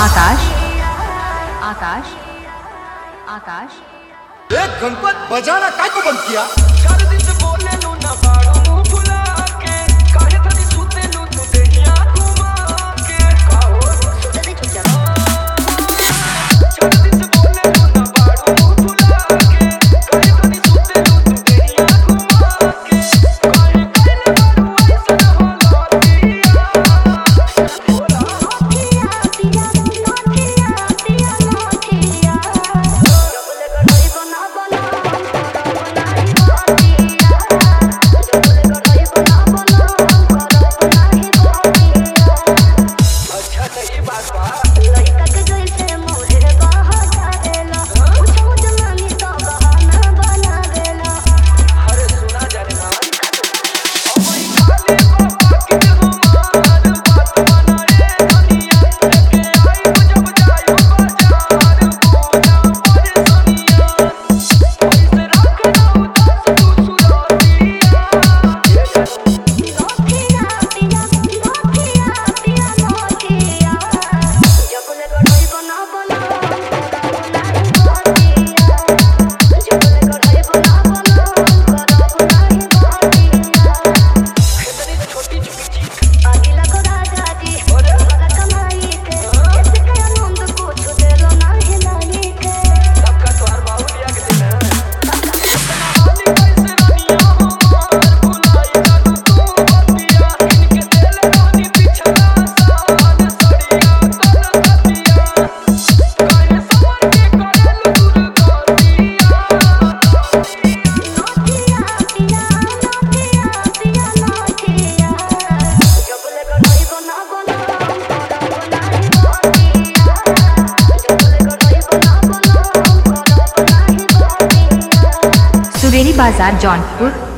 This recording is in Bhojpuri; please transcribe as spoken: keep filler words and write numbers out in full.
आकाश आकाश आकाश एक गणपत बजाना काय को बंद किया। चार दिन से बोले लू ना बाड़ू मुंह फुला के काहे थनी सुते लू तू देहिया घुमा के काहो सुते दे चुप जा। चार दिन से बोले लू ना बाड़ू मुंह फुला के काहे थनी सुते लू तू देहिया घुमा के काहे कहले बाड़ू ऐसा होला दिया बोला पिया पिया नथिया पिया नथिया जबले गड़ई बना बना सुरेरी बाजार जौनपुर।